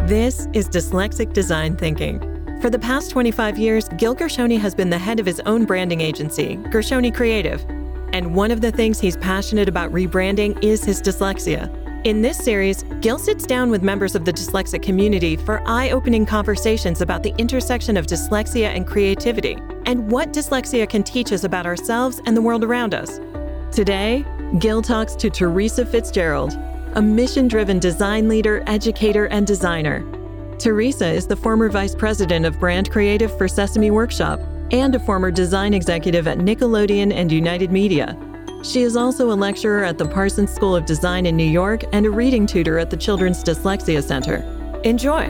This is Dyslexic Design Thinking. For the past 25 years, Gil Gershoni has been the head of his own branding agency, Gershoni Creative. And one of the things he's passionate about rebranding is his dyslexia. In this series, Gil sits down with members of the dyslexic community for eye-opening conversations about the intersection of dyslexia and creativity, and what dyslexia can teach us about ourselves and the world around us. Today, Gil talks to Teresa Fitzgerald, a mission-driven design leader, educator, and designer. Teresa is the former vice president of brand creative for Sesame Workshop and a former design executive at Nickelodeon and United Media. She is also a lecturer at the Parsons School of Design in New York and a reading tutor at the Children's Dyslexia Center. Enjoy.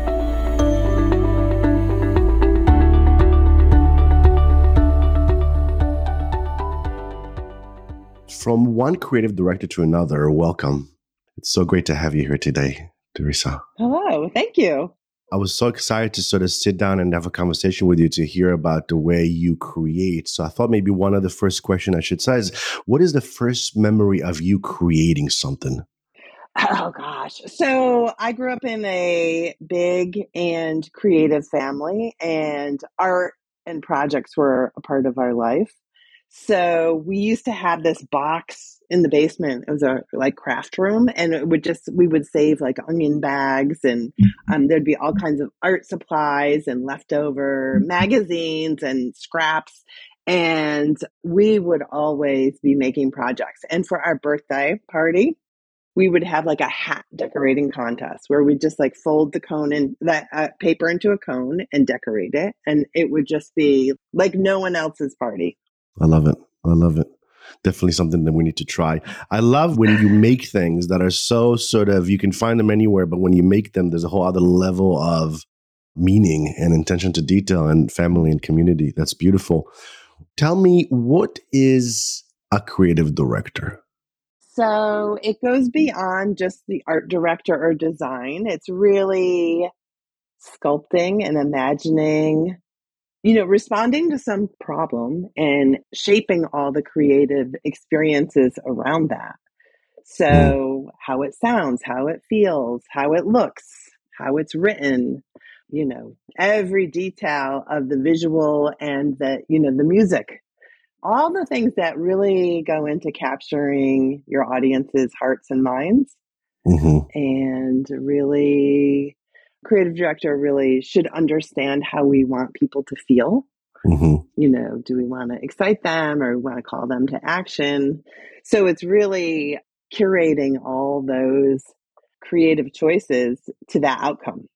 From one creative director to another, welcome. It's so great to have you here today, Teresa. Hello, thank you. I was so excited to sort of sit down and have a conversation with you to hear about the way you create. So I thought maybe one of the first questions I should say is, what is the first memory of you creating something? Oh gosh. So I grew up in a big and creative family, and art and projects were a part of our life. So we used to have this box in the basement. It was a craft room, and we would save like onion bags, and there'd be all kinds of art supplies and leftover magazines and scraps. And we would always be making projects. And for our birthday party, we would have like a hat decorating contest where we just like fold the cone and that paper into a cone and decorate it. And it would just be like no one else's party. I love it. I love it. Definitely something that we need to try. I love when you make things that are so sort of, you can find them anywhere, but when you make them, there's a whole other level of meaning and attention to detail and family and community. That's beautiful. Tell me, what is a creative director? So it goes beyond just the art director or design. It's really sculpting and imagining, responding to some problem and shaping all the creative experiences around that. So how it sounds, how it feels, how it looks, how it's written, every detail of the visual and the music. All the things that really go into capturing your audience's hearts and minds. And really, creative director really should understand how we want people to feel. Do we want to excite them or we want to call them to action? So it's really curating all those creative choices to that outcome.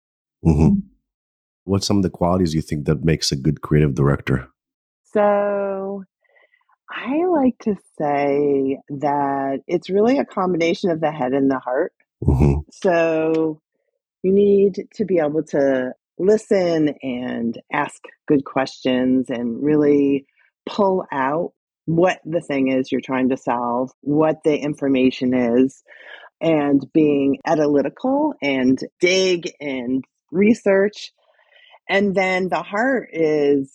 What's some of the qualities you think that makes a good creative director? So I like to say that it's really a combination of the head and the heart. So you need to be able to listen and ask good questions and really pull out what the thing is you're trying to solve, what the information is, and being analytical and dig and research. And then the heart is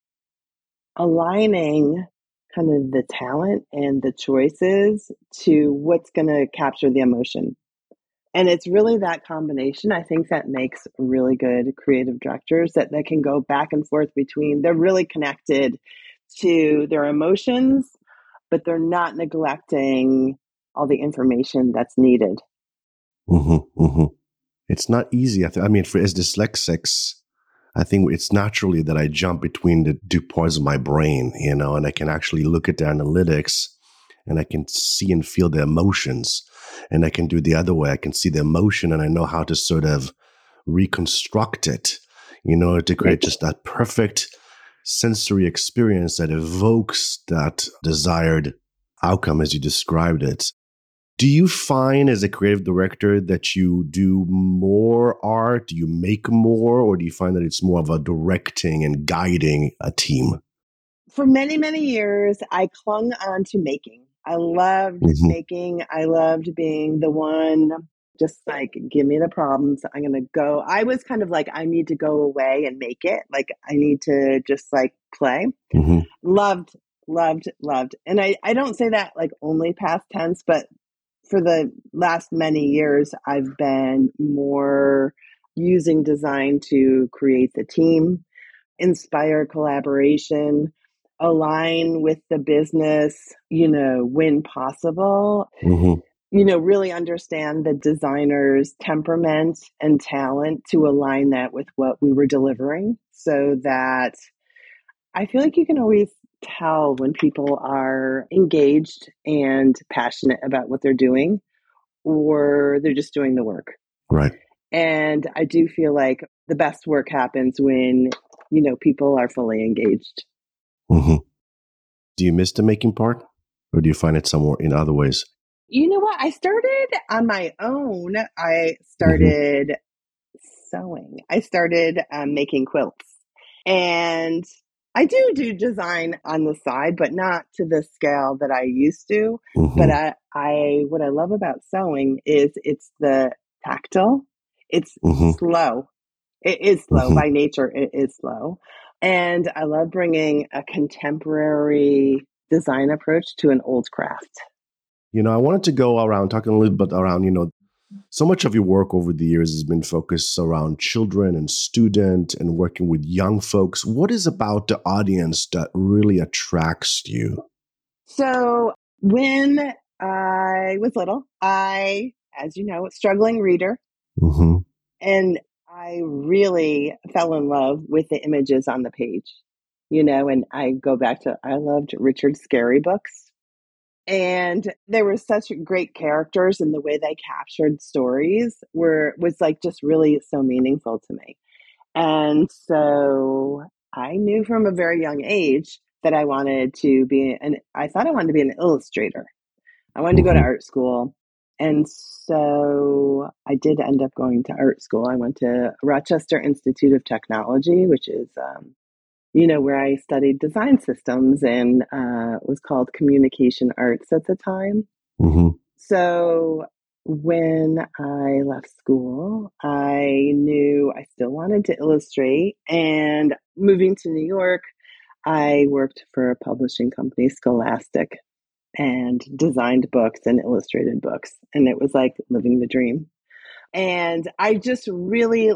aligning kind of the talent and the choices to what's going to capture the emotion. And it's really that combination, I think, that makes really good creative directors that they can go back and forth between. They're really connected to their emotions, but they're not neglecting all the information that's needed. It's not easy. As dyslexics, I think it's naturally that I jump between the two parts of my brain, and I can actually look at the analytics and I can see and feel the emotions. And I can do the other way. I can see the emotion and I know how to sort of reconstruct it, to create just that perfect sensory experience that evokes that desired outcome as you described it. Do you find as a creative director that you do more art? Do you make more? Or do you find that it's more of a directing and guiding a team? For many, many years, I clung on to making. I loved making. I loved being the one, just like, give me the problems. I'm going to go. I was kind of like, I need to go away and make it. Like, I need to just like play. Loved. And I don't say that like only past tense, but for the last many years, I've been more using design to create the team, inspire collaboration, align with the business, when possible, Hmm. really understand the designer's temperament and talent to align that with what we were delivering so that I feel like you can always tell when people are engaged and passionate about what they're doing or they're just doing the work. Right. And I do feel like the best work happens when, people are fully engaged. Hmm. Do you miss the making part, or do you find it somewhere in other ways? You know what? I started on my own. I Hmm. started sewing. I started making quilts. And I do design on the side, but not to the scale that I used to. But Hmm. I what I love about sewing is it's the tactile. It's Hmm. slow. It is slow Hmm. by nature. It is slow, and I love bringing a contemporary design approach to an old craft. I wanted to go around talking a little bit around, so much of your work over the years has been focused around children and student and working with young folks. What is about the audience that really attracts you? So when I was little, as you know, was a struggling reader, Hmm. and I really fell in love with the images on the page, and I go back to, I loved Richard Scarry books. And there were such great characters, and the way they captured stories was like just really so meaningful to me. And so I knew from a very young age that I wanted to be I thought I wanted to be an illustrator. I wanted to go to Hmm. art school. And so I did end up going to art school. I went to Rochester Institute of Technology, which is, where I studied design systems and was called communication arts at the time. Hmm. So when I left school, I knew I still wanted to illustrate. And moving to New York, I worked for a publishing company, Scholastic, and designed books and illustrated books. And it was like living the dream. And I just really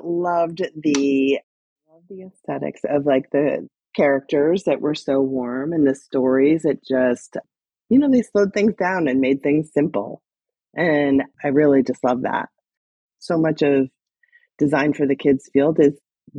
loved the aesthetics of like the characters that were so warm and the stories. It just, they slowed things down and made things simple. And I really just love that. So much of design for the kids field is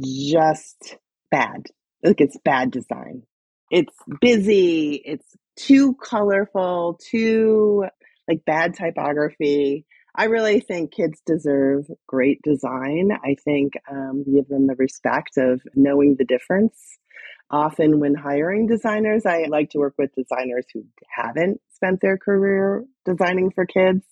just bad. Like it's bad design. It's busy, it's too colorful, too like bad typography. I really think kids deserve great design. I think give them the respect of knowing the difference. Often, when hiring designers, I like to work with designers who haven't spent their career designing for kids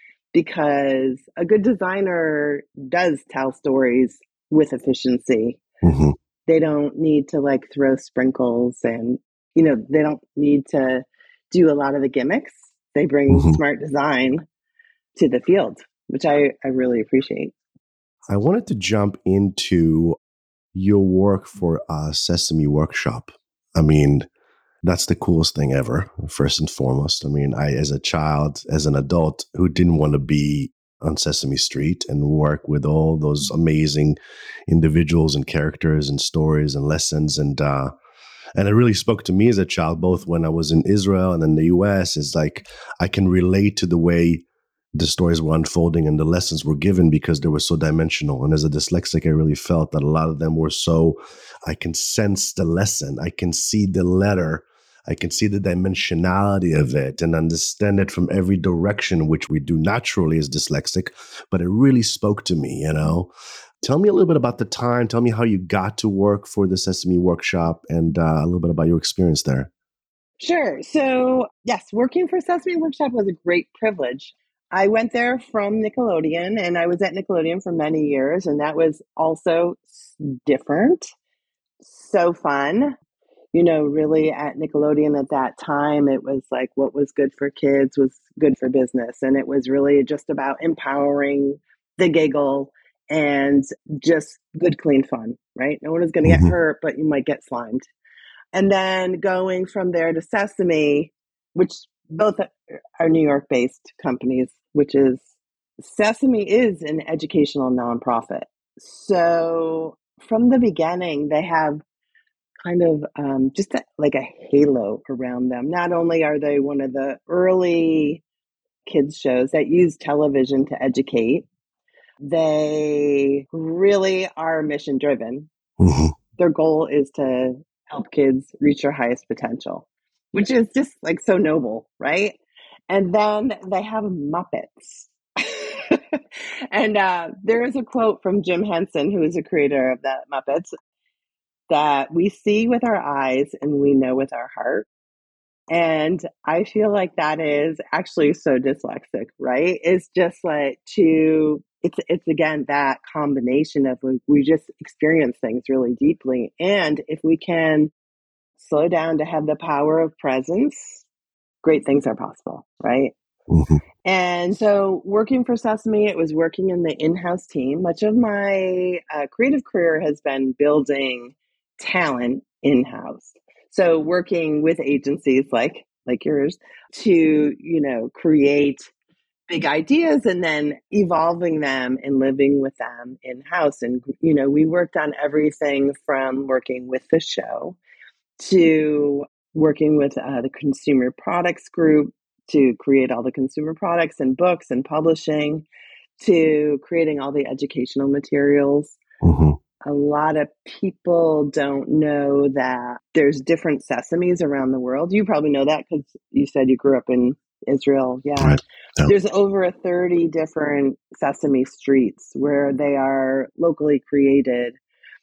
because a good designer does tell stories with efficiency. Hmm. They don't need to like throw sprinkles and, they don't need to do a lot of the gimmicks. They bring Hmm. smart design to the field, which I really appreciate. I wanted to jump into your work for Sesame Workshop. I mean, that's the coolest thing ever, first and foremost. I mean, as a child, as an adult who didn't want to be on Sesame Street and work with all those amazing individuals and characters and stories and lessons, and it really spoke to me as a child, both when I was in Israel and in the US, is like I can relate to the way the stories were unfolding and the lessons were given because they were so dimensional. And as a dyslexic, I really felt that a lot of them were so, I can sense the lesson, I can see the letter, I can see the dimensionality of it and understand it from every direction, which we do naturally as dyslexic. But it really spoke to me. Tell me a little bit about the time. Tell me how you got to work for the Sesame Workshop and a little bit about your experience there. Sure. So, yes, working for Sesame Workshop was a great privilege. I went there from Nickelodeon and I was at Nickelodeon for many years, and that was also different. So fun. Really at Nickelodeon at that time, it was like what was good for kids was good for business. And it was really just about empowering the giggle and just good, clean fun, right? No one is going to get Hmm. hurt, but you might get slimed. And then going from there to Sesame, which both are New York based companies. which is Sesame is an educational nonprofit. So from the beginning, they have kind of just like a halo around them. Not only are they one of the early kids shows that use television to educate, they really are mission driven. Mm-hmm. Their goal is to help kids reach their highest potential, which is just like so noble, right? And then they have Muppets. And there is a quote from Jim Henson, who is a creator of the Muppets, that we see with our eyes and we know with our heart. And I feel like that is actually so dyslexic, right? It's just like it's again that combination of we just experience things really deeply. And if we can slow down to have the power of presence, great things are possible, right? Mm-hmm. And so working for Sesame, it was working in the in-house team. Much of my creative career has been building talent in-house. So working with agencies like yours to, create big ideas and then evolving them and living with them in-house. And, we worked on everything from working with the show to working with the consumer products group to create all the consumer products and books and publishing, to creating all the educational materials. Mm-hmm. A lot of people don't know that there's different Sesames around the world. You probably know that because you said you grew up in Israel. Yeah. Right. Yeah. There's over 30 different Sesame Streets where they are locally created,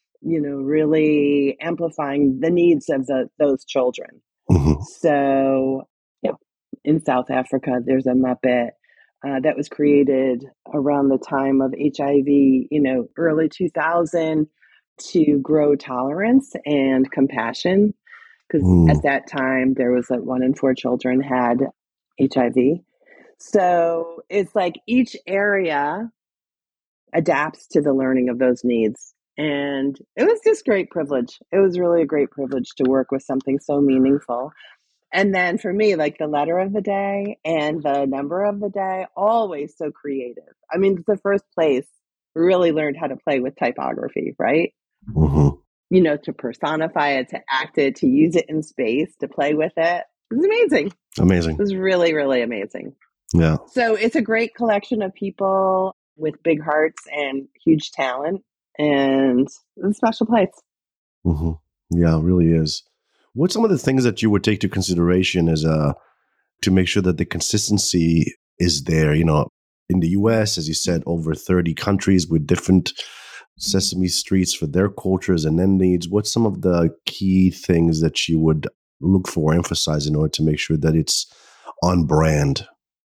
really amplifying the needs of those children. Mm-hmm. So, in South Africa, there's a Muppet that was created around the time of HIV, early 2000, to grow tolerance and compassion. Because at that time, there was 1 in 4 children had HIV. So it's like each area adapts to the learning of those needs. And it was just great privilege. It was really a great privilege to work with something so meaningful. And then for me, like the letter of the day and the number of the day, always so creative. I mean, it's the first place we really learned how to play with typography, right? Mm-hmm. To personify it, to act it, to use it in space, to play with it. It was amazing. Amazing. It was really, really amazing. Yeah. So it's a great collection of people with big hearts and huge talent, and it's a special place. Mm-hmm. Yeah, it really is. What's some of the things that you would take to consideration as to make sure that the consistency is there? In the US, as you said, over 30 countries with different Sesame Streets for their cultures and their needs. What's some of the key things that you would look for, emphasize in order to make sure that it's on brand?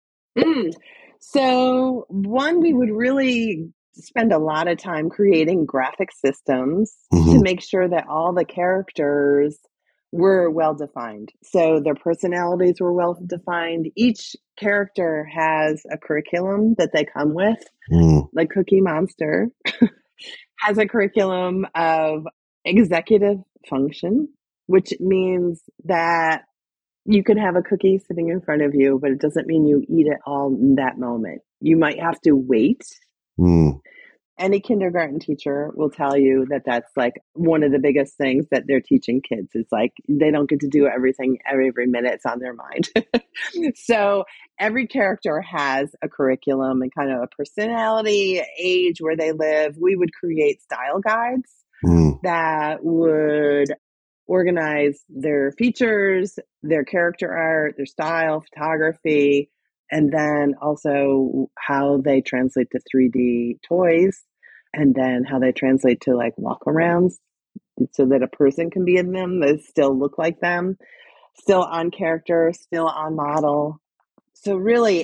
So, one, we would really spend a lot of time creating graphic systems to make sure that all the characters were well defined. So their personalities were well defined. Each character has a curriculum that they come with, like Cookie Monster has a curriculum of executive function, which means that you can have a cookie sitting in front of you, but it doesn't mean you eat it all in that moment. You might have to wait. Any kindergarten teacher will tell you that that's like one of the biggest things that they're teaching kids. It's like they don't get to do everything every minute. It's on their mind. So every character has a curriculum and kind of a personality, age, where they live. We would create style guides that would organize their features, their character art, their style, photography, and then also how they translate to 3D toys, and then how they translate to like walk-arounds so that a person can be in them that still look like them, still on character, still on model. So really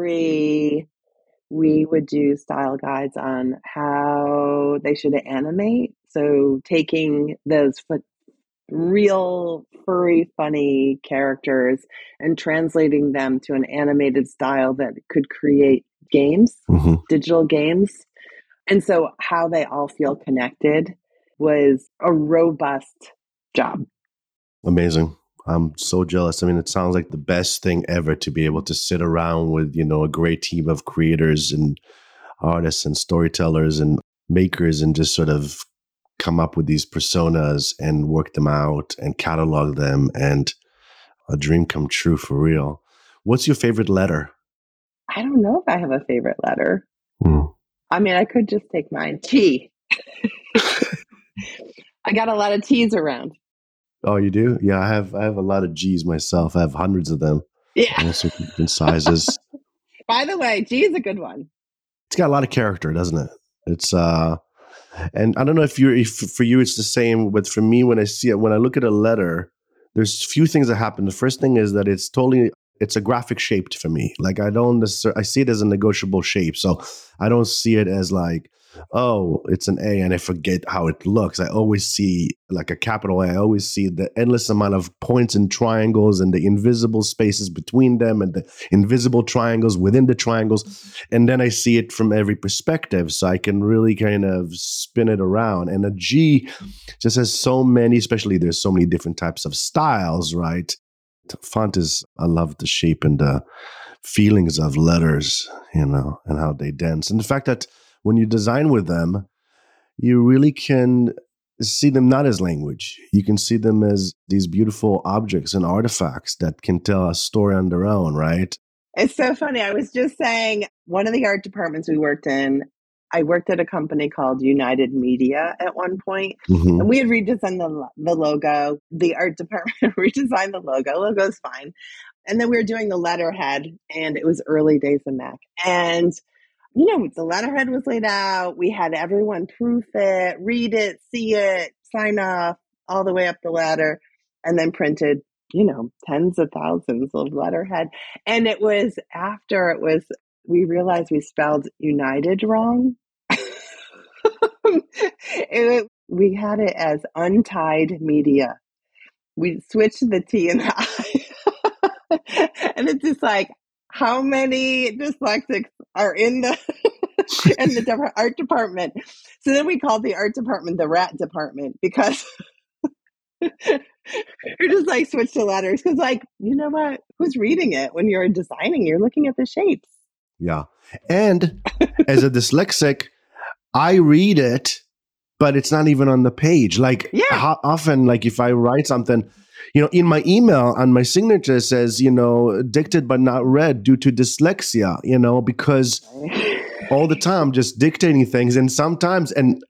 we would do style guides on how they should animate. So taking those real furry, funny characters and translating them to an animated style that could create games, digital games. And so how they all feel connected was a robust job. Amazing. I'm so jealous. I mean, it sounds like the best thing ever to be able to sit around with, a great team of creators and artists and storytellers and makers and just sort of come up with these personas and work them out and catalog them, and a dream come true for real. What's your favorite letter? I don't know if I have a favorite letter. Hmm. I mean, I could just take mine. T. I got a lot of T's around. Oh, you do? Yeah, I have a lot of G's myself. I have hundreds of them. Yeah. All sorts of different sizes. By the way, G is a good one. It's got a lot of character, doesn't it? It's and I don't know if for you it's the same, but for me, when I look at a letter, there's few things that happen. The first thing is that it's a graphic shaped for me. Like I see it as a negotiable shape. So I don't see it as like, oh, it's an A and I forget how it looks. I always see like a capital A. I always see the endless amount of points and triangles and the invisible spaces between them and the invisible triangles within the triangles. And then I see it from every perspective. So I can really kind of spin it around. And a G just has so many, especially there's so many different types of styles, right? Font I love the shape and the feelings of letters, and how they dance. And the fact that when you design with them, you really can see them not as language. You can see them as these beautiful objects and artifacts that can tell a story on their own, right? It's so funny. I was just saying, one of the art departments we worked in, I worked at a company called United Media at one point, Mm-hmm. and we had redesigned the logo. The art department redesigned the logo. Logo's fine. And then we were doing the letterhead, and it was early days of Mac. And the letterhead was laid out. We had everyone proof it, read it, see it, sign off all the way up the ladder, and then printed, tens of thousands of letterhead. And it was after we realized we spelled United wrong. We had it as Untied Media. We switched the T and the I. And it's just like, how many dyslexics are in the art department? So then we called the art department the rat department, because we're just like switch to letters, because you know what? Who's reading it when you're designing? You're looking at the shapes. Yeah. And as a dyslexic, I read it, but it's not even on the page. Like how often, like if I write something, in my email on my signature says, dictated but not read due to dyslexia, because all the time just dictating things. And sometimes,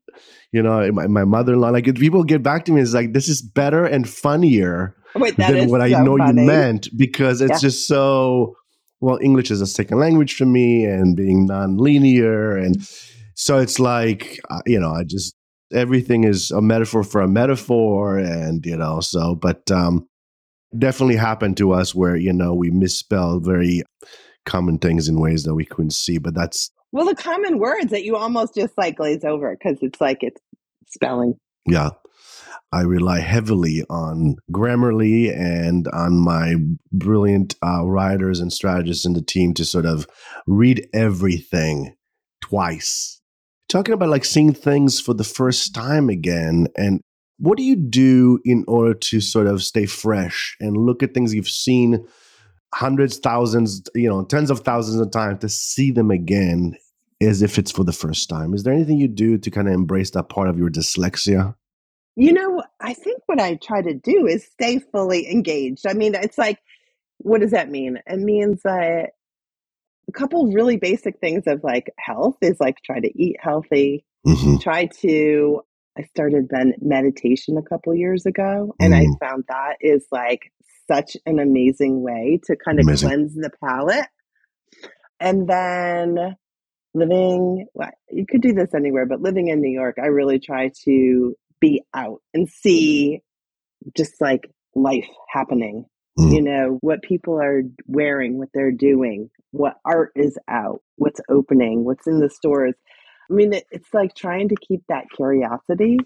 my mother-in-law, like if people get back to me, it's like, this is better and funnier than what I know funny. You meant, because it's just so, well, English is a second language for me and being non-linear. And so it's like, everything is a metaphor for a metaphor. And, but definitely happened to us where, we misspell very common things in ways that we couldn't see. But that's, well, the common words that you almost just glaze over because it's like it's spelling. Yeah. I rely heavily on Grammarly and on my brilliant writers and strategists in the team to sort of read everything twice. Talking about seeing things for the first time again. And what do you do in order to sort of stay fresh and look at things you've seen hundreds, thousands, tens of thousands of times, to see them again as if it's for the first time? Is there anything you do to kind of embrace that part of your dyslexia? I think what I try to do is stay fully engaged. I mean, it's like, what does that mean? It means a couple really basic things of health is try to eat healthy. Mm-hmm. I started meditation a couple years ago, and I found that is such an amazing way to kind of cleanse the palate. And then you could do this anywhere, but living in New York, I really try to be out and see just life happening, what people are wearing, what they're doing, what art is out, what's opening, what's in the stores. I mean, it's trying to keep that curiosity,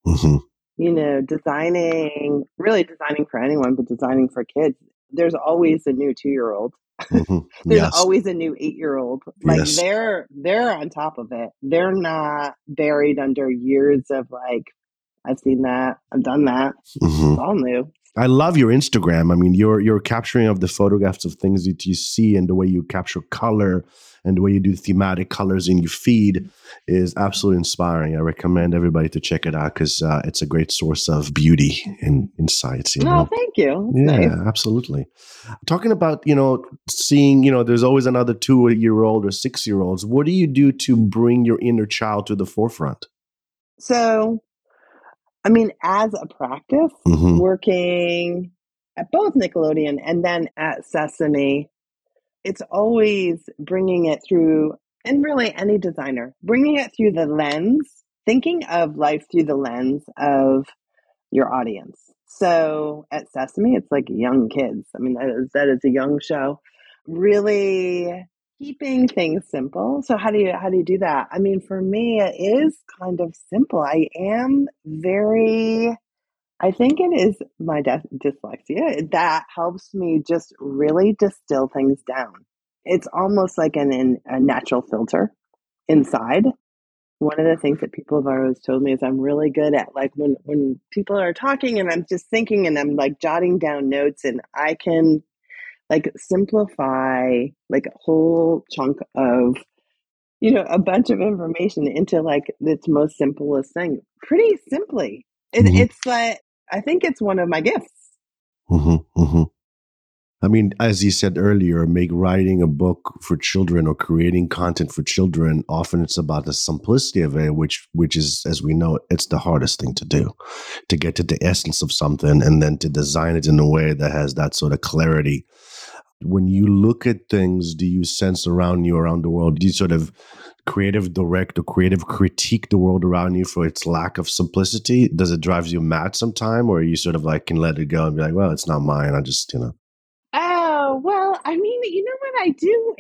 designing for anyone, but designing for kids. There's always a new 2-year-old. There's always a new 8-year-old. They're on top of it. They're not buried under years of I've seen that, I've done that. It's all new. I love your Instagram. I mean, your capturing of the photographs of things that you see and the way you capture color and the way you do thematic colors in your feed is absolutely inspiring. I recommend everybody to check it out because it's a great source of beauty and insights. You Oh, know, thank you. That's yeah, nice. absolutely. Talking about seeing there's always another 2-year-old or 6-year-olds. What do you do to bring your inner child to the forefront? So, I mean, as a practice, Mm-hmm. working at both Nickelodeon and then at Sesame, it's always bringing it through, and really any designer, bringing it through the lens, thinking of life through the lens of your audience. So at Sesame, it's like young kids. I mean, that is a young show. Really keeping things simple. So how do you do that? I mean, for me, it is kind of simple. I think it is my dyslexia that helps me just really distill things down. It's almost like a natural filter inside. One of the things that people have always told me is I'm really good at, like, when people are talking and I'm just thinking and I'm like jotting down notes, and I can like simplify like a whole chunk of a bunch of information into like its most simplest thing pretty simply. Mm-hmm. It's like, I think it's one of my gifts. Mm-hmm. Mm-hmm. I mean, as you said earlier, make writing a book for children or creating content for children, often it's about the simplicity of it, which is, as we know, it's the hardest thing to do, to get to the essence of something and then to design it in a way that has that sort of clarity. When you look at things, do you sense around you, around the world, do you sort of creative direct or creative critique the world around you for its lack of simplicity? Does it drive you mad sometime, or you sort of like can let it go and be like, well, it's not mine. I just. Oh, well, I mean, you know what? I do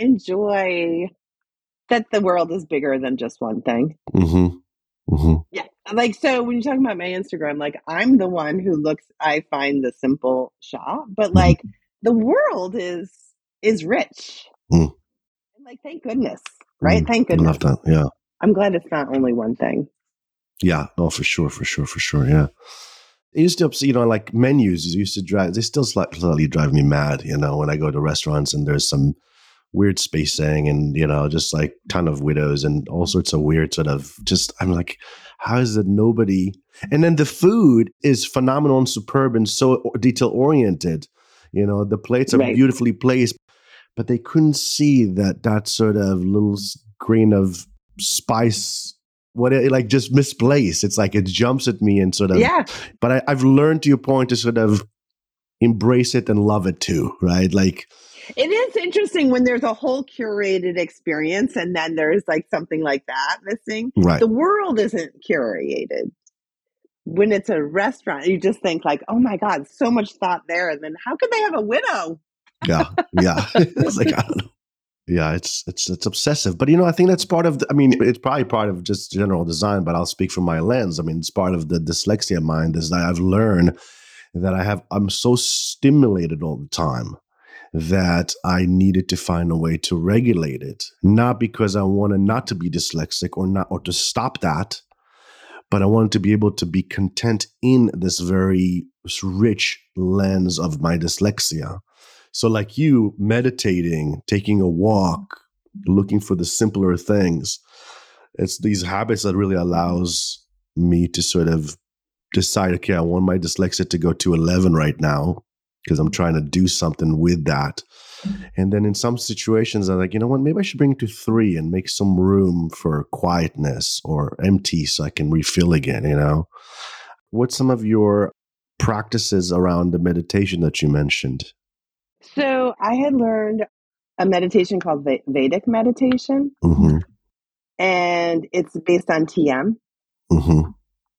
enjoy that the world is bigger than just one thing. Mm-hmm. Mm-hmm. Yeah. Like, so when you're talking about my Instagram, like, I'm the one who I find the simple shot, but like Mm-hmm. the world is rich. Mm, And like, thank goodness, right? mm. Thank I love goodness. that. Yeah. I'm glad it's not only one thing. Yeah. No, for sure. For sure. For sure. Yeah. It used to, like menus used to drive, they still slightly drive me mad, when I go to restaurants and there's some weird spacing and, just like ton of widows and all sorts of weird sort of I'm like, how is it nobody? And then the food is phenomenal and superb and so detail oriented. The plates are Right. beautifully placed, but they couldn't see that sort of little grain of spice, what it like just misplaced. It's like it jumps at me and sort of, Yeah. but I've learned to your point to sort of embrace it and love it too, right? Like, It is interesting when there's a whole curated experience and then there's like something like that missing. right. The world isn't curated. When it's a restaurant, you just think like, oh my God, so much thought there. And then how could they have a widow? Yeah. Yeah. It's like, I don't know. Yeah, it's obsessive, but I think that's part of. I mean, it's probably part of just general design. But I'll speak from my lens. I mean, it's part of the dyslexia mind is that I've learned that I'm so stimulated all the time that I needed to find a way to regulate it. Not because I wanted not to be dyslexic or to stop that, but I wanted to be able to be content in this very rich lens of my dyslexia. So like you meditating, taking a walk, looking for the simpler things, it's these habits that really allows me to sort of decide, okay, I want my dyslexia to go to 11 right now because I'm trying to do something with that. And then in some situations, I'm like, you know what, maybe I should bring it to 3 and make some room for quietness or empty so I can refill again. What's some of your practices around the meditation that you mentioned? So I had learned a meditation called Vedic meditation, Mm-hmm. and it's based on TM. Mm-hmm.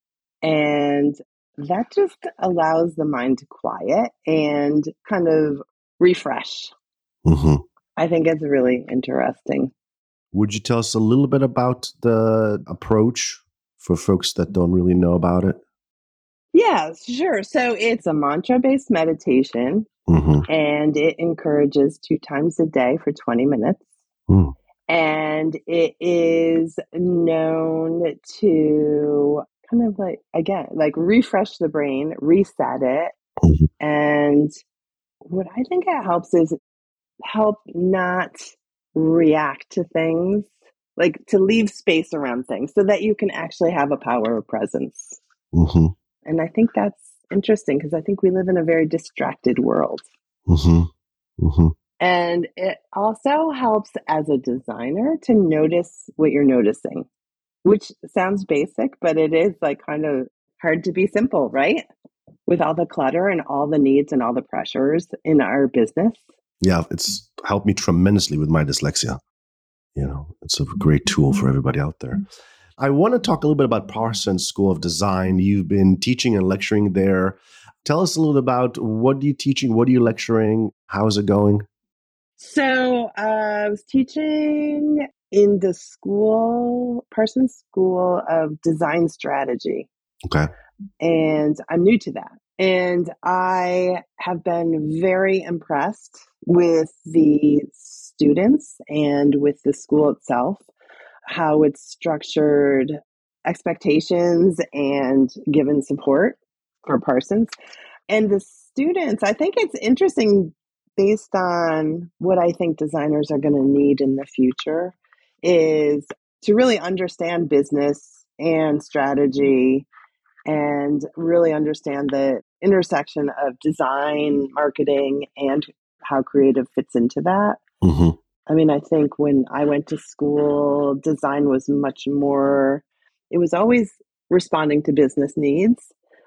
And that just allows the mind to quiet and kind of refresh. Mm-hmm. I think it's really interesting. Would you tell us a little bit about the approach for folks that don't really know about it? Yeah, sure. So it's a mantra based meditation, Mm-hmm. and it encourages 2 times a day for 20 minutes. Mm. And it is known to kind of like, again, like refresh the brain, reset it, Mhm. And what I think it helps is help not react to things, like to leave space around things so that you can actually have a power of presence. Mhm. And I think that's interesting because I think we live in a very distracted world. Mhm. Mhm. And it also helps as a designer to notice what you're noticing, which sounds basic, but it is like kind of hard to be simple, right? With all the clutter and all the needs and all the pressures in our business. Yeah, it's helped me tremendously with my dyslexia. It's a great tool for everybody out there. I want to talk a little bit about Parsons School of Design. You've been teaching and lecturing there. Tell us a little about what are you teaching? What are you lecturing? How is it going? So I was teaching in the school, Parsons School of Design Strategy, Okay. and I'm new to that. And I have been very impressed with the students and with the school itself, how it's structured expectations and given support for Parsons. And the students, I think it's interesting based on what I think designers are going to need in the future is to really understand business and strategy and really understand the intersection of design, marketing, and how creative fits into that. Mm-hmm. I mean, I think when I went to school, design was much more, it was always responding to business needs,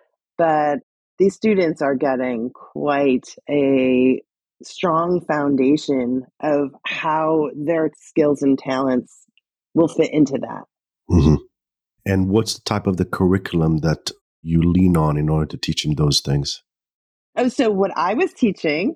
but these students are getting quite a strong foundation of how their skills and talents will fit into that. Mm-hmm. And what's the type of the curriculum that you lean on in order to teach them those things? Oh, so what I was teaching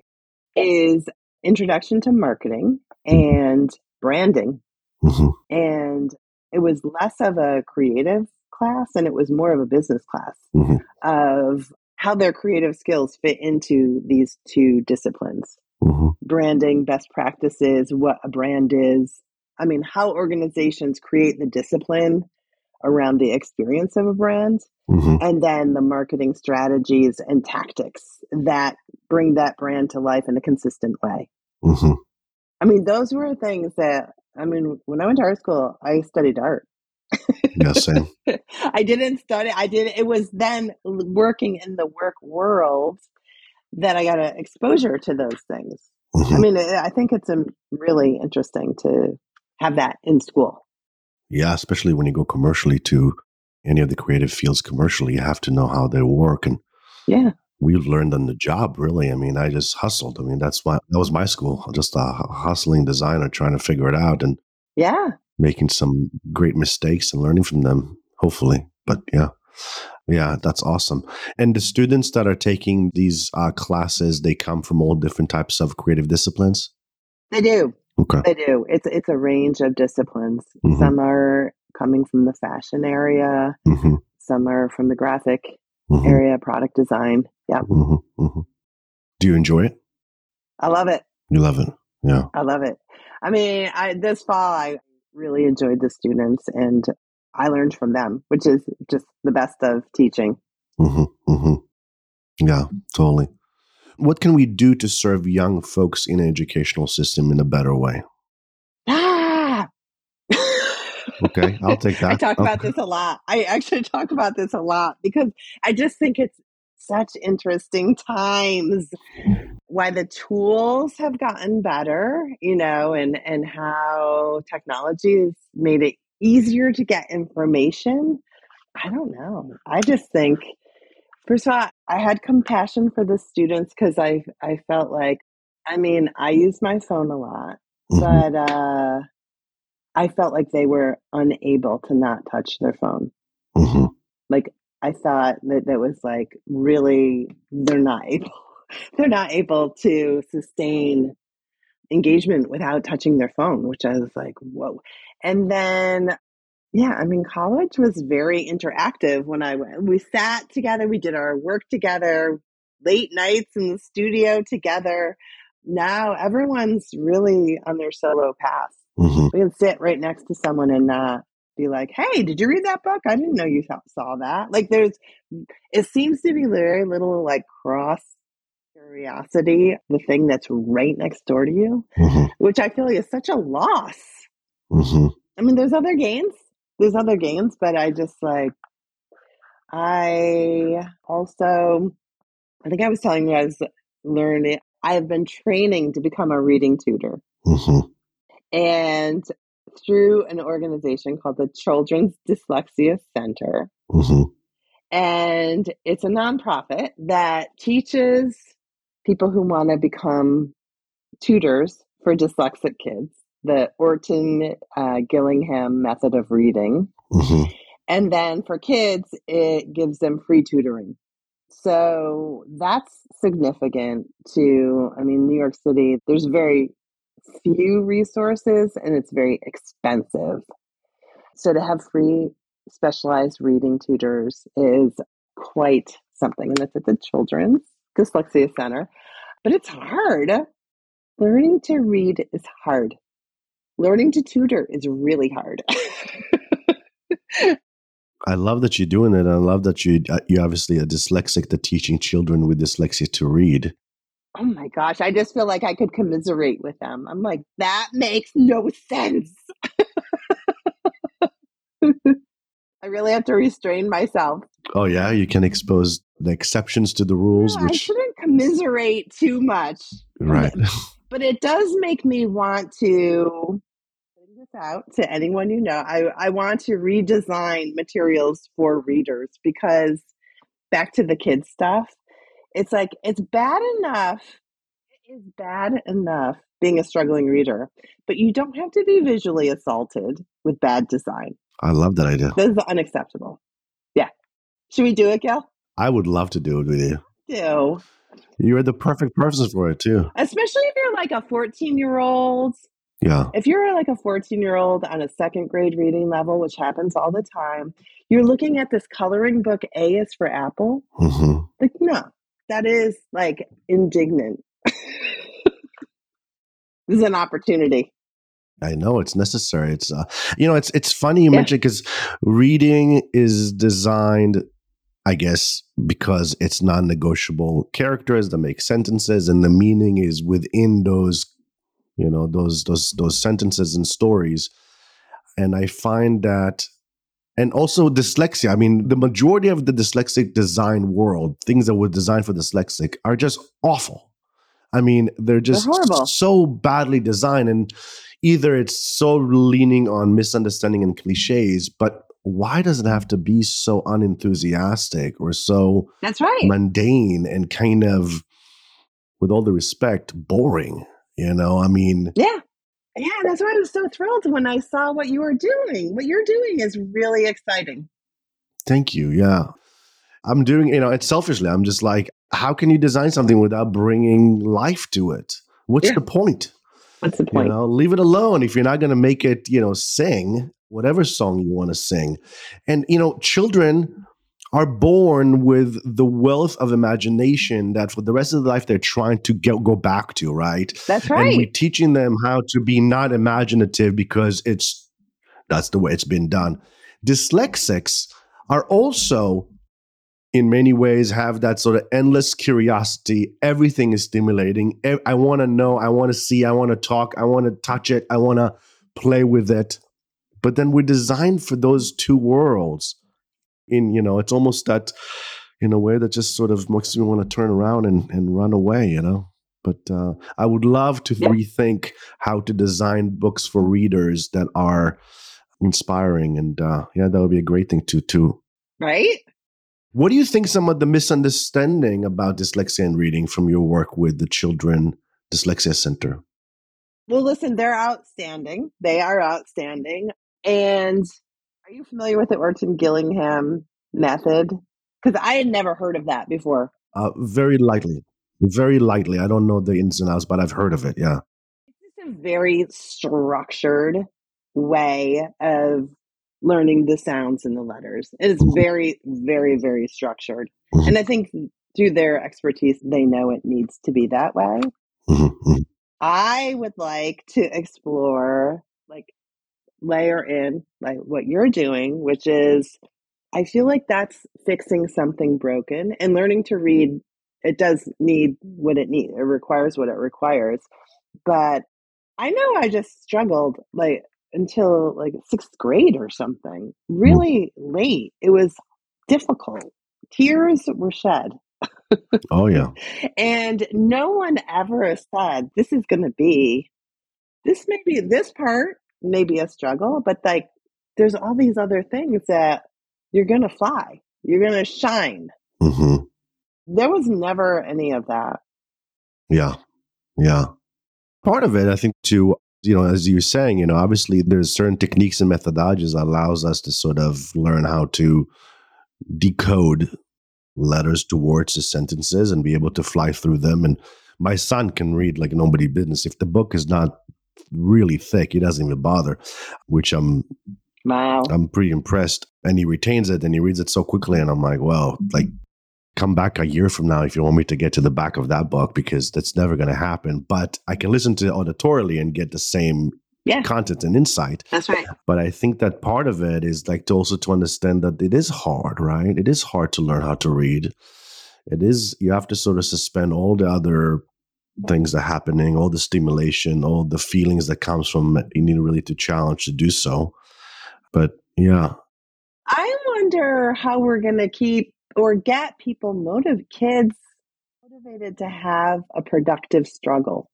is introduction to marketing Mm-hmm. and branding. Mm-hmm. And it was less of a creative class and it was more of a business class Mm-hmm. of how their creative skills fit into these two disciplines. Mm-hmm. Branding, best practices, what a brand is. I mean, how organizations create the discipline around the experience of a brand, Mm-hmm. and then the marketing strategies and tactics that bring that brand to life in a consistent way. Mm-hmm. I mean, those were things that, I mean, when I went to art school, I studied art. Yeah, same. I didn't study, it was then working in the work world that I got an exposure to those things. I Mm-hmm. mean, I think it's really interesting to have that in school. Yeah, especially when you go commercially to any of the creative fields commercially, you have to know how they work. And Yeah. we've learned on the job, really. I mean, I just hustled. I mean, that was my school, just a hustling designer trying to figure it out and Yeah. making some great mistakes and learning from them, hopefully. But yeah. Yeah, that's awesome. And the students that are taking these classes, they come from all different types of creative disciplines. They do. Okay. They do. It's a range of disciplines. Mm-hmm. Some are coming from the fashion area. Mm-hmm. Some are from the graphic Mm-hmm. area, product design. Yeah. Mm-hmm. Mm-hmm. Do you enjoy it? I love it. You love it. Yeah. I love it. I mean, this fall, I really enjoyed the students and I learned from them, which is just the best of teaching. Mm-hmm. Mm-hmm. Yeah, totally. What can we do to serve young folks in an educational system in a better way? Ah! Okay, I'll take I that. talk about Okay. this a lot. I actually talk about this a lot because I just think it's such interesting times why the tools have gotten better, and how technology has made it easier to get information. I don't know. I just think, first of all, I had compassion for the students because I felt like, I mean, I use my phone a lot, Mm-hmm. but I felt like they were unable to not touch their phone. Mm-hmm. Like I thought that was like really they're not able they're not able to sustain engagement without touching their phone, which I was like, whoa. And then yeah, I mean, college was very interactive when I went. We sat together, we did our work together, late nights in the studio together. Now everyone's really on their solo path. Mm-hmm. We can sit right next to someone and not. be like, hey, did you read that book? I didn't know you saw that. Like it seems to be very little like cross curiosity, the thing that's right next door to you, which I feel like is such a loss. I mean, there's other games, but I just like, I think I was telling you I was learning, I have been training to become a reading tutor. And through an organization called the Children's Dyslexia Center. And it's a nonprofit that teaches people who want to become tutors for dyslexic kids, the Orton Gillingham method of reading. And then for kids, it gives them free tutoring. So that's significant to, I mean, New York City, there's very few resources and it's very expensive. So to have free specialized reading tutors is quite something. And that's at the Children's Dyslexia Center. But it's hard. Learning to read is hard. Learning to tutor is really hard. I love that you're doing it. I love that you're obviously a dyslexic that teaching children with dyslexia to read. Oh my gosh, I just feel like I could commiserate with them. I'm like, that makes no sense. I really have to restrain myself. Oh yeah, you can expose the exceptions to the rules. No, I shouldn't commiserate too much. Right. But it does make me want to put this out to anyone you know. I want to redesign materials for readers because back to the kids stuff, it's like it's bad enough. It is bad enough being a struggling reader, but you don't have to be visually assaulted with bad design. I love that idea. This is unacceptable. Yeah. Should we do it, Gail? I would love to do it with you. Do. You're the perfect person for it, too. Especially if you're like a 14-year-old. Yeah. If you're like a 14-year-old on a second grade reading level, which happens all the time, you're looking at this coloring book, A is for Apple. Like, no, that is like indignant. This is an opportunity. I know it's necessary. It's it's funny you mentioned because reading is designed, I guess, because it's non-negotiable characters that make sentences, and the meaning is within those, those sentences and stories. And I find that, and also dyslexia. I mean, the majority of the dyslexic design world, things that were designed for dyslexic, are just awful. I mean, they're horrible. So badly designed, and either it's so leaning on misunderstanding and cliches, but why does it have to be so unenthusiastic or so mundane and kind of, with all the respect, boring? I mean. Yeah, that's why I was so thrilled when I saw what you were doing. What you're doing is really exciting. Thank you. Yeah. I'm doing, it's selfishly. I'm just like, how can you design something without bringing life to it? What's the point? What's the point? Leave it alone if you're not going to make it, sing whatever song you want to sing. And, children are born with the wealth of imagination that for the rest of their life they're trying to go back to, right? That's right. And we're teaching them how to be not imaginative because that's the way it's been done. Dyslexics are also, in many ways, have that sort of endless curiosity. Everything is stimulating. I want to know, I want to see, I want to talk, I want to touch it, I want to play with it. But then we're designed for those two worlds. It's almost that, in a way that just sort of makes me want to turn around and run away, But I would love to rethink how to design books for readers that are inspiring. And that would be a great thing to. Right? What do you think some of the misunderstanding about dyslexia and reading from your work with the Children Dyslexia Center? Well, listen, they're outstanding. They are outstanding. And are you familiar with the Orton Gillingham method? Because I had never heard of that before. Very lightly. Very lightly. I don't know the ins and outs, but I've heard of it, yeah. It's a very structured way of learning the sounds and the letters. It's very, very, very structured. And I think through their expertise, they know it needs to be that way. I would like to explore layer in like what you're doing, which is I feel like that's fixing something broken and learning to read. It does need what it needs. It requires what it requires. But I know I just struggled like until like sixth grade or something, Mm. really late. It was difficult. Tears were shed. Oh, yeah. And no one ever said, this part may be a struggle, but like there's all these other things that you're going to fly, you're going to shine. Mm-hmm. There was never any of that. Yeah. Yeah. Part of it, I think, too, as you're saying, obviously there's certain techniques and methodologies that allows us to sort of learn how to decode letters to words to sentences and be able to fly through them. And my son can read like nobody business. If the book is not really thick, he doesn't even bother, which Wow. I'm pretty impressed. And he retains it and he reads it so quickly. And I'm like, well, like, come back a year from now if you want me to get to the back of that book, because that's never going to happen. But I can listen to it auditorily and get the same content and insight. That's right. But I think that part of it is like to understand that it is hard, right? It is hard to learn how to read. You have to sort of suspend all the other things that are happening, all the stimulation, all the feelings that comes from it. You need really to challenge to do so. But yeah. I wonder how we're going to keep or get people kids motivated to have a productive struggle.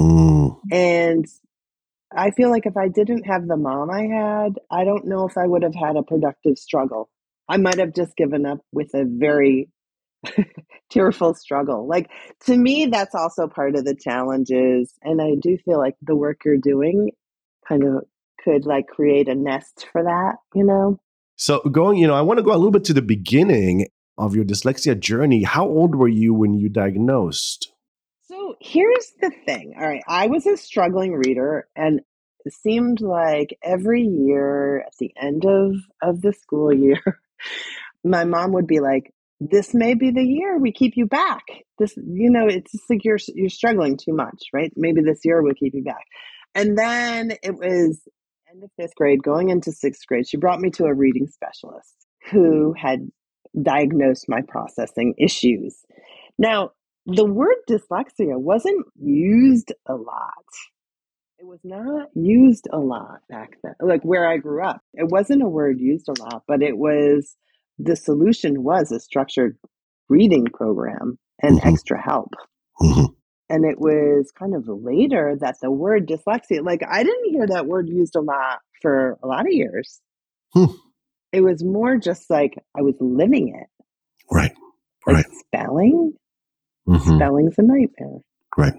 And I feel like if I didn't have the mom I had, I don't know if I would have had a productive struggle. I might have just given up with a very tearful struggle. Like, to me, that's also part of the challenges. And I do feel like the work you're doing kind of could like create a nest for that, So I want to go a little bit to the beginning of your dyslexia journey. How old were you when you diagnosed? So here's the thing. All right. I was a struggling reader, and it seemed like every year at the end of the school year, my mom would be like, this may be the year we keep you back. This, it's just like you're struggling too much, right? Maybe this year we'll keep you back. And then it was end of fifth grade, going into sixth grade. She brought me to a reading specialist who had diagnosed my processing issues. Now, the word dyslexia wasn't used a lot. It was not used a lot back then, like where I grew up. It wasn't a word used a lot, but the solution was a structured reading program and extra help. And it was kind of later that the word dyslexia, like I didn't hear that word used a lot for a lot of years. It was more just like I was living it. Right. Like spelling. Spelling's a nightmare. Right.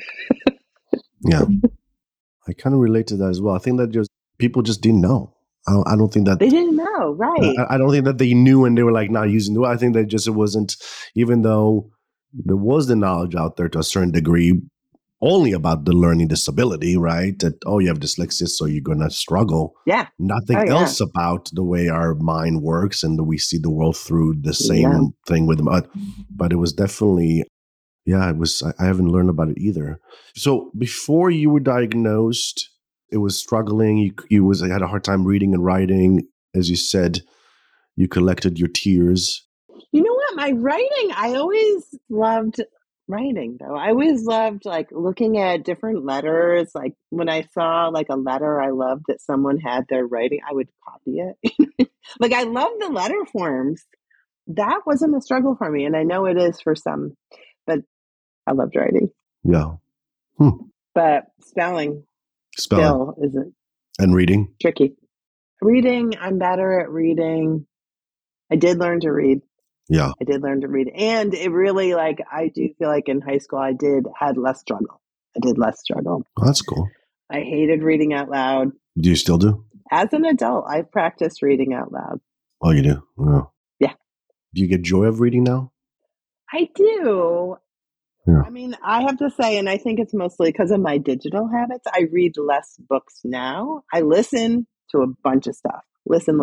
Yeah. I kind of relate to that as well. I think that people just didn't know. I don't think that they didn't know. Right. I don't think that they knew and they were like not using it. I think that it wasn't, even though there was the knowledge out there to a certain degree, only about the learning disability, right? That, you have dyslexia, so you're going to struggle. Yeah. Nothing else about the way our mind works and that we see the world through the same thing with them. But it was definitely, I haven't learned about it either. So before you were diagnosed, it was struggling. You had a hard time reading and writing. As you said, you collected your tears. You know what? My writing, I always loved writing, though. I always loved like looking at different letters. Like when I saw like a letter I loved that someone had their writing, I would copy it. Like I love the letter forms. That wasn't a struggle for me. And I know it is for some, but I loved writing. Yeah. But spelling still isn't. And reading? Tricky. Reading, I'm better at reading. I did learn to read. Yeah. I did learn to read. And it really, like, I do feel like in high school, I had less struggle. I did less struggle. Oh, that's cool. I hated reading out loud. Do you still do? As an adult, I've practiced reading out loud. Oh, you do? Yeah. Do you get joy of reading now? I do. Yeah. I mean, I have to say, and I think it's mostly because of my digital habits, I read less books now. I listen to a bunch of stuff. Listen.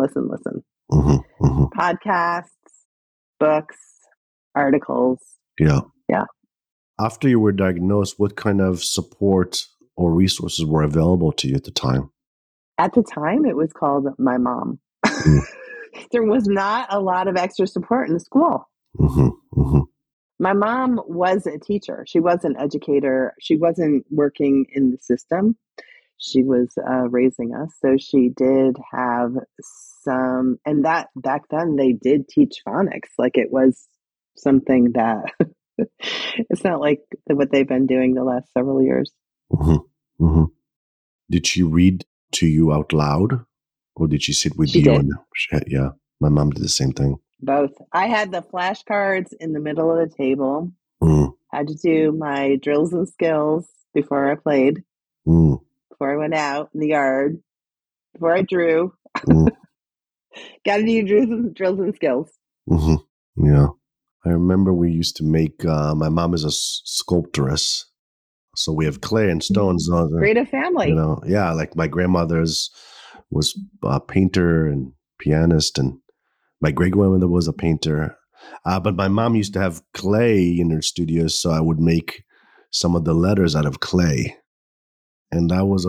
Podcasts, books, articles. Yeah. Yeah. After you were diagnosed, what kind of support or resources were available to you at the time? At the time, it was called My Mom. Mm. There was not a lot of extra support in the school. Mm-hmm. Mm-hmm. My mom was a teacher. She was an educator. She wasn't working in the system. She was raising us. So she did have some, and that back then they did teach phonics. Like it was something that it's not like what they've been doing the last several years. Mm-hmm. Mm-hmm. Did she read to you out loud, or did she sit with She you? did. And yeah, my mom did the same thing. Both. I had the flashcards in the middle of the table. Mm. Had to do my drills and skills before I played, Mm. before I went out in the yard, before I drew. Mm. Got to do drills and skills. Mm-hmm. Yeah. I remember we used to make, my mom is a sculptress. So we have clay and stones. Creative family. Yeah, like my grandmother's was a painter and pianist, and my great grandmother was a painter. But my mom used to have clay in her studio, so I would make some of the letters out of clay. And that was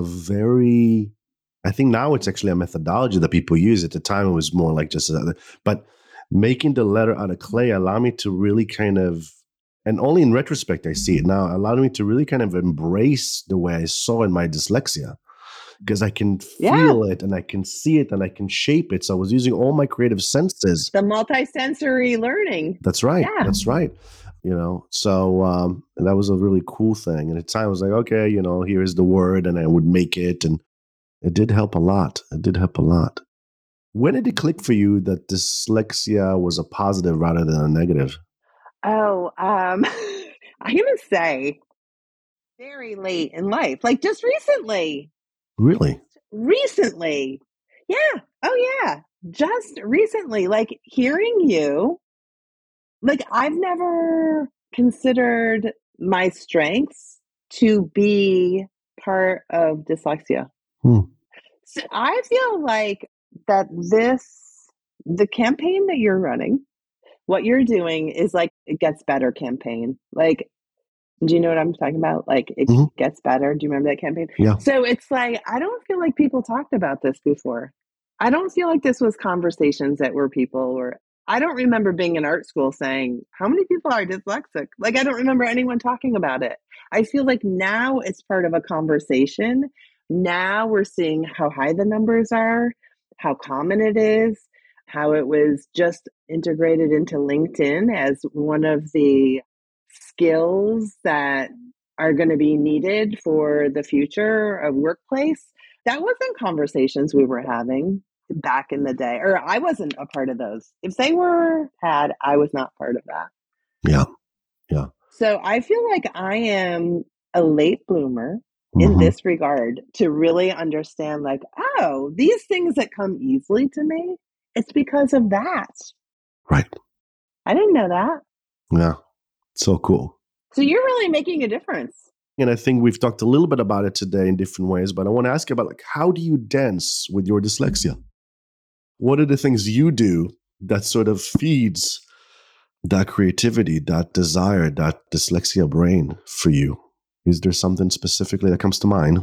I think now it's actually a methodology that people use. At the time, it was more like but making the letter out of clay allowed me to really kind of, and only in retrospect I see it now, allowed me to really kind of embrace the way I saw in my dyslexia, because I can feel it and I can see it and I can shape it. So I was using all my creative senses. The multisensory learning. That's right. Yeah. That's right. So that was a really cool thing. And at the time I was like, okay, here's the word, and I would make it. And it did help a lot. When did it click for you that dyslexia was a positive rather than a negative? Oh, I'm going to say very late in life, like just recently. Really? Recently. Yeah. Oh, yeah. Just recently, like hearing you, like I've never considered my strengths to be part of dyslexia. So I feel like that the campaign that you're running, what you're doing is like it gets better campaign. Like, do you know what I'm talking about? Like it gets better. Do you remember that campaign? Yeah. So it's like, I don't feel like people talked about this before. I don't feel like this was conversations that were people were, I don't remember being in art school saying, how many people are dyslexic? Like, I don't remember anyone talking about it. I feel like now it's part of a conversation. Now we're seeing how high the numbers are, how common it is, how it was just integrated into LinkedIn as one of the skills that are going to be needed for the future of workplace. That wasn't conversations we were having back in the day, or I wasn't a part of those. If they were had, I was not part of that. Yeah. Yeah. So I feel like I am a late bloomer in this regard to really understand, like, oh, these things that come easily to me, it's because of that. Right. I didn't know that. Yeah. So cool. So you're really making a difference. And I think we've talked a little bit about it today in different ways, but I want to ask you about, like, how do you dance with your dyslexia? What are the things you do that sort of feeds that creativity, that desire, that dyslexia brain for you? Is there something specifically that comes to mind?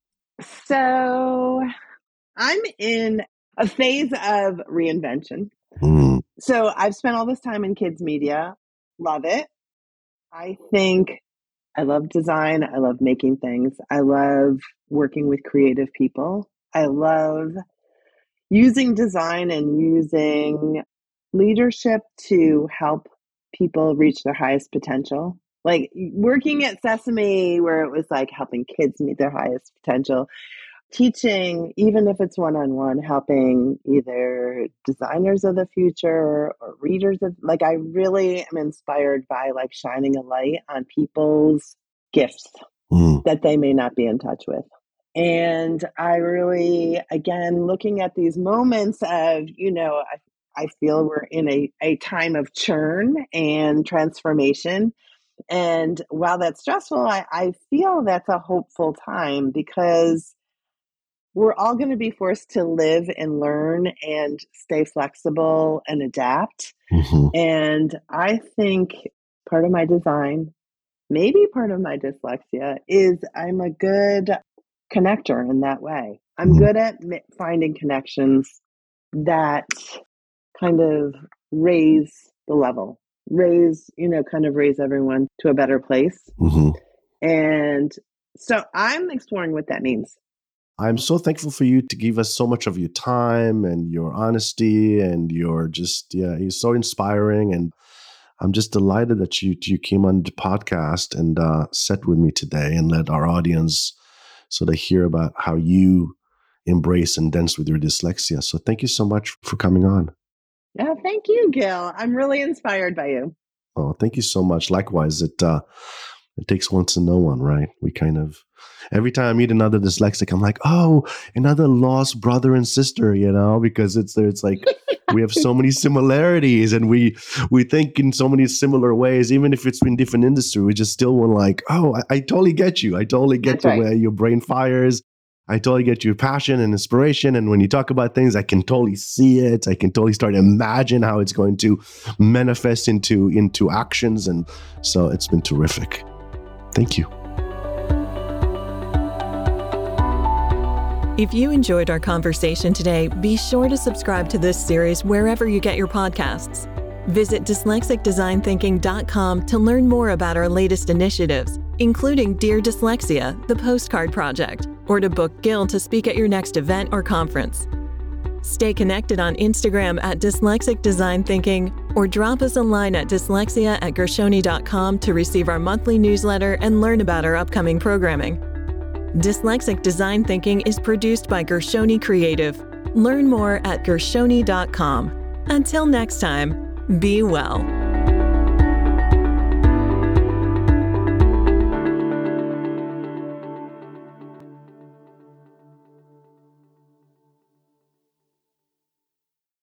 So I'm in a phase of reinvention. So I've spent all this time in kids media. Love it. I think I love design. I love making things. I love working with creative people. I love using design and using leadership to help people reach their highest potential. Like working at Sesame, where it was like helping kids meet their highest potential. Teaching, even if it's one-on-one, helping either designers of the future or readers of, like, I really am inspired by like shining a light on people's gifts that they may not be in touch with. And I really, again, looking at these moments of, I feel we're in a time of churn and transformation. And while that's stressful, I feel that's a hopeful time because we're all going to be forced to live and learn and stay flexible and adapt. And I think part of my design, maybe part of my dyslexia, is I'm a good connector in that way. I'm good at finding connections that kind of raise the level, raise everyone to a better place. Mm-hmm. And so I'm exploring what that means. I'm so thankful for you to give us so much of your time and your honesty, and you're so inspiring. And I'm just delighted that you came on the podcast and sat with me today and let our audience sort of hear about how you embrace and dance with your dyslexia. So thank you so much for coming on. Yeah, thank you, Gil. I'm really inspired by you. Oh, thank you so much. Likewise, it takes one to know one, right? We kind of, every time I meet another dyslexic, I'm like, oh, another lost brother and sister, because it's like we have so many similarities, and we think in so many similar ways, even if it's in different industry. We just still want I totally get you. I totally get That's right. Where your brain fires. I totally get your passion and inspiration. And when you talk about things, I can totally see it. I can totally start to imagine how it's going to manifest into actions. And so it's been terrific. Thank you. If you enjoyed our conversation today, be sure to subscribe to this series wherever you get your podcasts. Visit DyslexicDesignThinking.com to learn more about our latest initiatives, including Dear Dyslexia, the Postcard Project, or to book Gil to speak at your next event or conference. Stay connected on Instagram at Dyslexic Design Thinking, or drop us a line at dyslexia@gershoni.com to receive our monthly newsletter and learn about our upcoming programming. Dyslexic Design Thinking is produced by Gershoni Creative. Learn more at gershoni.com. Until next time, be well.